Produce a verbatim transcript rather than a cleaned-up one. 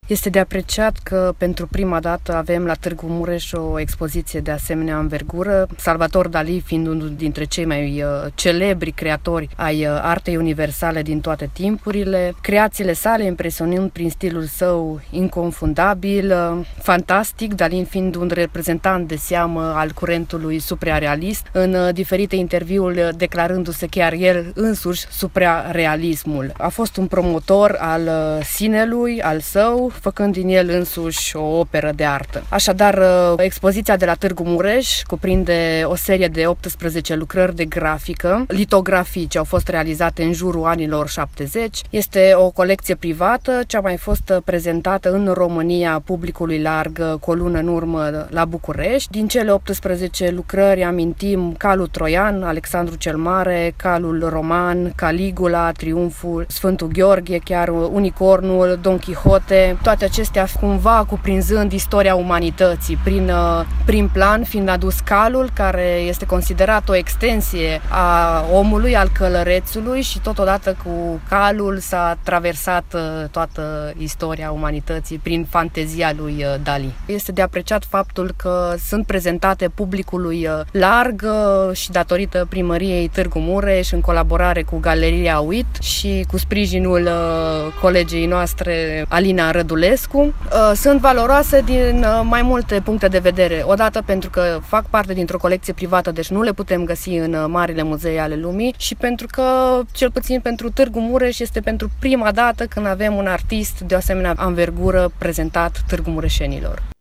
Este de apreciat că pentru prima dată avem la Târgu Mureș o expoziție de asemenea învergură, Salvador Dalí fiind unul dintre cei mai uh, celebri creatori ai uh, artei universale din toate timpurile, creațiile sale impresionând prin stilul său inconfundabil, uh, fantastic, Dalí fiind un reprezentant de seamă al curentului suprarealist, în uh, diferite interviuri declarându-se chiar el însuși suprarealismul. A fost un promotor al uh, sinelui, al său, făcând din el însuși o operă de artă. Așadar, expoziția de la Târgu Mureș cuprinde o serie de optsprezece lucrări de grafică, litografii ce au fost realizate în jurul anilor șaptezeci. Este o colecție privată ce a mai fost prezentată în România publicului larg cu o lună în urmă la București. Din cele optsprezece lucrări amintim Calul Troian, Alexandru cel Mare, Calul Roman, Caligula, Triumful, Sfântul Gheorghe, chiar Unicornul, Don Quixote, toate acestea cumva cuprinzând istoria umanității, prin prim plan fiind adus calul, care este considerat o extensie a omului, al călărețului, și totodată cu calul s-a traversat toată istoria umanității prin fantezia lui Dalí. Este de apreciat faptul că sunt prezentate publicului larg și datorită primăriei Târgu Mureș, în colaborare cu Galeria U I T și cu sprijinul colegii noastre Alina Rădulescu, sunt valoroase din mai multe puncte de vedere. Odată pentru că fac parte dintr-o colecție privată, deci nu le putem găsi în marile muzee ale lumii, și pentru că, cel puțin pentru Târgu Mureș, este pentru prima dată când avem un artist de o asemenea anvergură prezentat târgu mureșenilor.